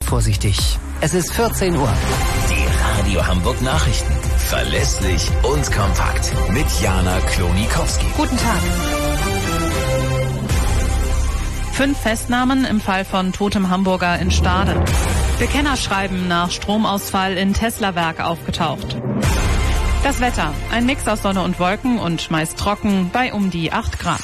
vorsichtig. Es ist 14 Uhr. Die Radio Hamburg Nachrichten. Verlässlich und kompakt. Mit Jana Klonikowski. Guten Tag. 5 Festnahmen im Fall von totem Hamburger in Stade. Bekennerschreiben nach Stromausfall in Tesla-Werk aufgetaucht. Das Wetter. Ein Mix aus Sonne und Wolken und meist trocken bei um die 8 Grad.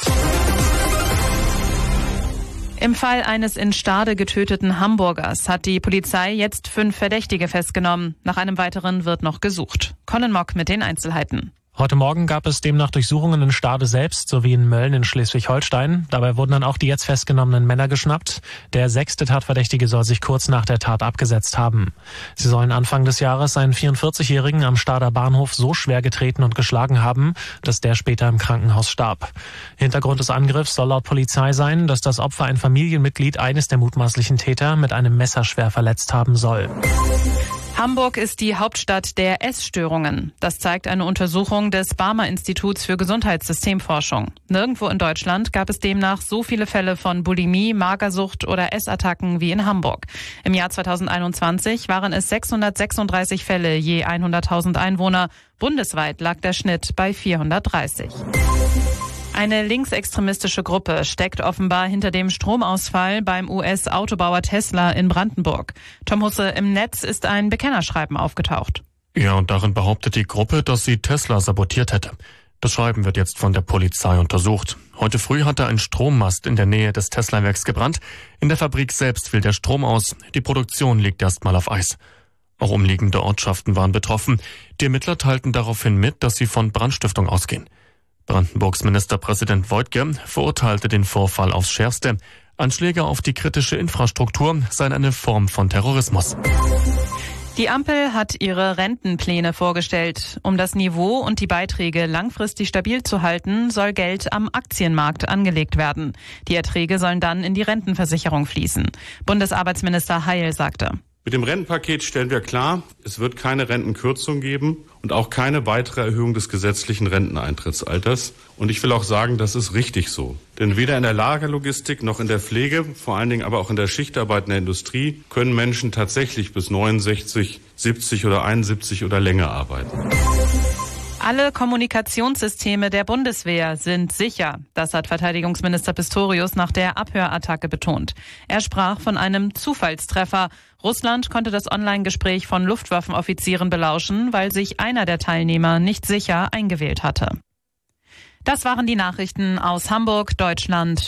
Im Fall eines in Stade getöteten Hamburgers hat die Polizei jetzt 5 Verdächtige festgenommen. Nach einem weiteren wird noch gesucht. Colin Mock mit den Einzelheiten. Heute Morgen gab es demnach Durchsuchungen in Stade selbst sowie in Mölln in Schleswig-Holstein. Dabei wurden dann auch die jetzt festgenommenen Männer geschnappt. Der 6. Tatverdächtige soll sich kurz nach der Tat abgesetzt haben. Sie sollen Anfang des Jahres einen 44-Jährigen am Stader Bahnhof so schwer getreten und geschlagen haben, dass der später im Krankenhaus starb. Hintergrund des Angriffs soll laut Polizei sein, dass das Opfer ein Familienmitglied eines der mutmaßlichen Täter mit einem Messer schwer verletzt haben soll. Hamburg ist die Hauptstadt der Essstörungen. Das zeigt eine Untersuchung des Barmer-Instituts für Gesundheitssystemforschung. Nirgendwo in Deutschland gab es demnach so viele Fälle von Bulimie, Magersucht oder Essattacken wie in Hamburg. Im Jahr 2021 waren es 636 Fälle je 100.000 Einwohner. Bundesweit lag der Schnitt bei 430. Eine linksextremistische Gruppe steckt offenbar hinter dem Stromausfall beim US-Autobauer Tesla in Brandenburg. Tom Husse, im Netz ist ein Bekennerschreiben aufgetaucht. Ja, und darin behauptet die Gruppe, dass sie Tesla sabotiert hätte. Das Schreiben wird jetzt von der Polizei untersucht. Heute früh hatte ein Strommast in der Nähe des Tesla-Werks gebrannt. In der Fabrik selbst fiel der Strom aus. Die Produktion liegt erstmal auf Eis. Auch umliegende Ortschaften waren betroffen. Die Ermittler teilten daraufhin mit, dass sie von Brandstiftung ausgehen. Brandenburgs Ministerpräsident Woidke verurteilte den Vorfall aufs Schärfste. Anschläge auf die kritische Infrastruktur seien eine Form von Terrorismus. Die Ampel hat ihre Rentenpläne vorgestellt. Um das Niveau und die Beiträge langfristig stabil zu halten, soll Geld am Aktienmarkt angelegt werden. Die Erträge sollen dann in die Rentenversicherung fließen. Bundesarbeitsminister Heil sagte: Mit dem Rentenpaket stellen wir klar, es wird keine Rentenkürzung geben und auch keine weitere Erhöhung des gesetzlichen Renteneintrittsalters. Und ich will auch sagen, das ist richtig so. Denn weder in der Lagerlogistik noch in der Pflege, vor allen Dingen aber auch in der Schichtarbeit in der Industrie, können Menschen tatsächlich bis 69, 70 oder 71 oder länger arbeiten. Alle Kommunikationssysteme der Bundeswehr sind sicher. Das hat Verteidigungsminister Pistorius nach der Abhörattacke betont. Er sprach von einem Zufallstreffer. Russland konnte das Online-Gespräch von Luftwaffenoffizieren belauschen, weil sich einer der Teilnehmer nicht sicher eingewählt hatte. Das waren die Nachrichten aus Hamburg, Deutschland